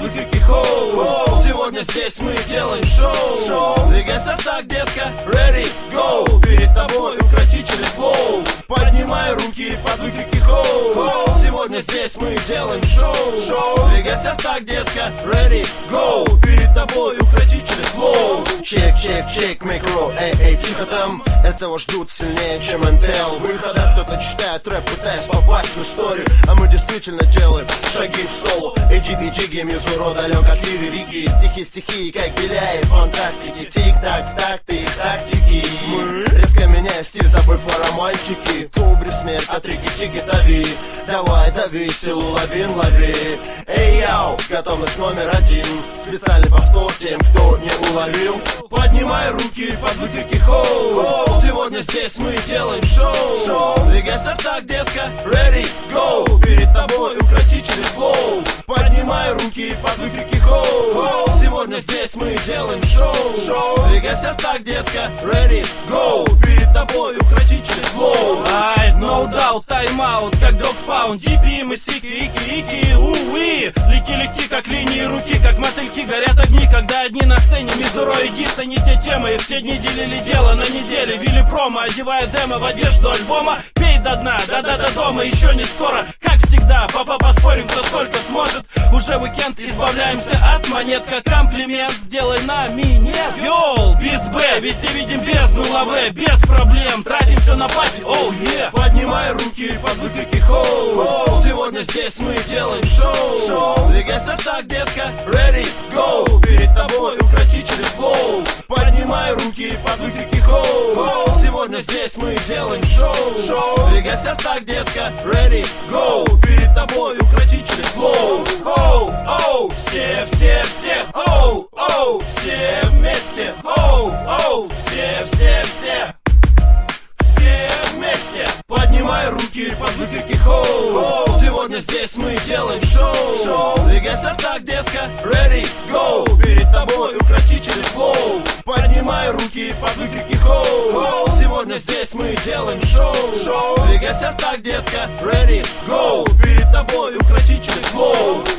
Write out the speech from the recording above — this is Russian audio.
выкрики хоу. Сегодня здесь мы делаем шоу. Двигайся так, детка, ready, go. Перед тобой укротители флоу. Поднимай руки под выкрики хоу. Сегодня здесь мы делаем шоу. Двигайся так, детка, ready, go. Перед тобой укротители флоу. Чек, чек, чек, микро, эй, тихо там. Этого ждут сильнее, чем НТЛ. Выхода кто-то читает рэп, пытаясь попасть в историю, а мы действительно делаем шаги в соло. Эджиги-джиги, мизуро далек от лирики. Стихи, как Беляев, фантастики. Тик-так, в такт их тактики. Мы резко меняя стиль, забыв о романтике. Кубри, смерть, от рики-тики, дави. Давай, дави, силу лавин, лови. Эй, яу, готовность номер один. Специальный повтор тем, кто не уловил. Поднимай руки под выкрики хоу. Сегодня здесь мы делаем шоу. Двигайся так, детка, ready, go. Перед тобой укротители флоу. Поднимай руки под выкрики хоу. Сегодня здесь мы делаем шоу. Двигайся так, детка, ready, go. Перед тобой укротители флоу. Ай, no doubt, тайм-аут, как док-паунд. DP, мы стики, ики, уи. Лики легки, как линии руки, как мотыльки, горят огни, когда одни на сцене. Мизуро, иди, цени те темы. И в те дни делили дело на неделе. Вели промо, одевая демо в одежду альбома. Пей до дна, да-да до дома, еще не скоро. Как всегда, папа, поспорим, кто сколько сможет. Уже уикенд, избавляемся от монет. Как комплимент, сделай на минет. Йоу, без Б, везде видим бездну лаве. Без проблем, тратим все на пати, оу, е. Поднимай руки под выкрики хоу. Сегодня здесь мы делаем шоу. Двигайся так, детка, ready, go. Перед тобой укротители флоу. Поднимай руки под выкрики хоу. Сегодня здесь мы делаем шоу. Двигайся так, детка, ready, go. Перед тобой укротители флоу. Оу, оу, все, оу, оу, все вместе. Оу, оу, все вместе. Поднимай руки под выкрики хоу. Сегодня здесь мы делаем шоу. Двигайся так, детка, ready, go. Перед тобой укротители флоу. Поднимай руки под выкрики хоу. Сегодня здесь мы делаем шоу. Двигайся так, детка, ready, go. Перед тобой укротители флоу.